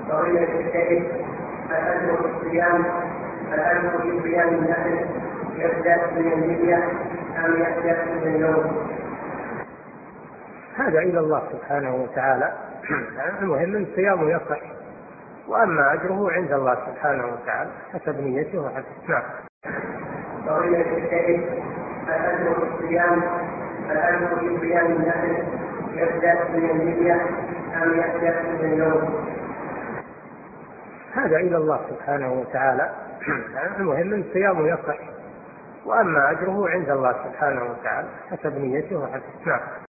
قضية الشهيد الأجر في صيام النحل يبدأ من النية أم يبدأ من النوم؟ هذا إلى الله سبحانه وتعالى. المهم أن صيامه يصح، وأما أجره عند الله سبحانه وتعالى حسب نيته وحسب. نعم. قضية الشهيد الأجر في صيام النحل يبدأ من النية أم يبدأ من النوم؟ هذا إلى الله سبحانه وتعالى. المهم أن صيامه يصح، وأما أجره عند الله سبحانه وتعالى حسب نيته وحسب. نعم.